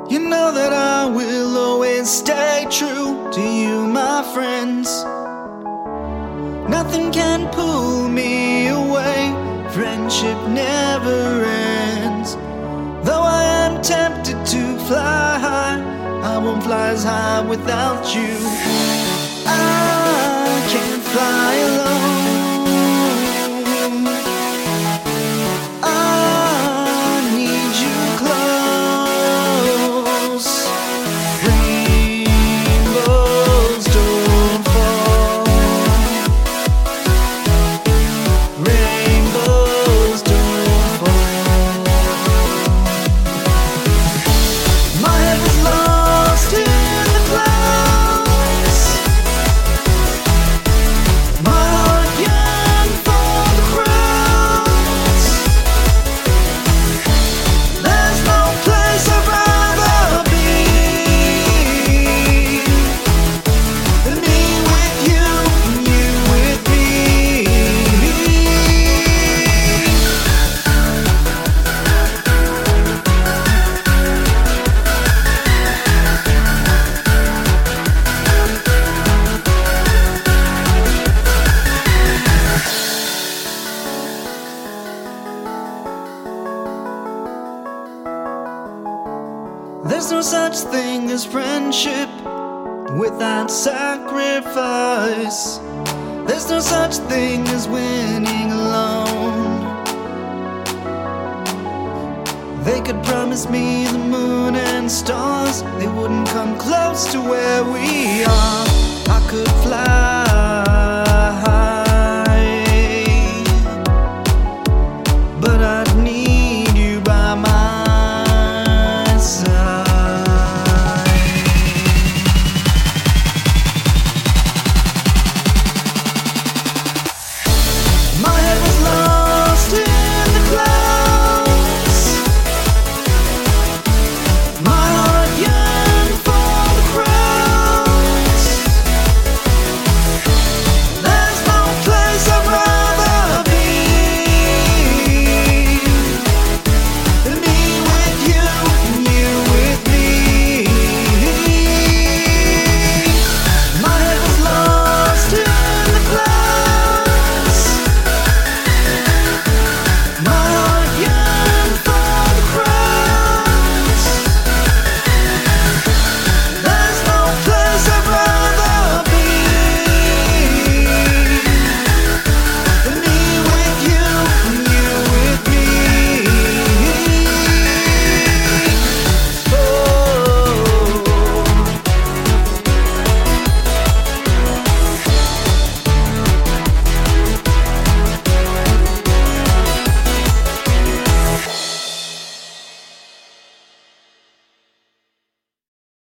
You know that I will always stay true to you, my friends. Nothing can pull me away. Friendship never ends. Though I am tempted to fly high, I won't fly as high without you. I can't fly alone. There's no such thing as friendship without sacrifice. There's no such thing as winning alone. They could promise me the moon and stars, they wouldn't come close to where we are. I could fly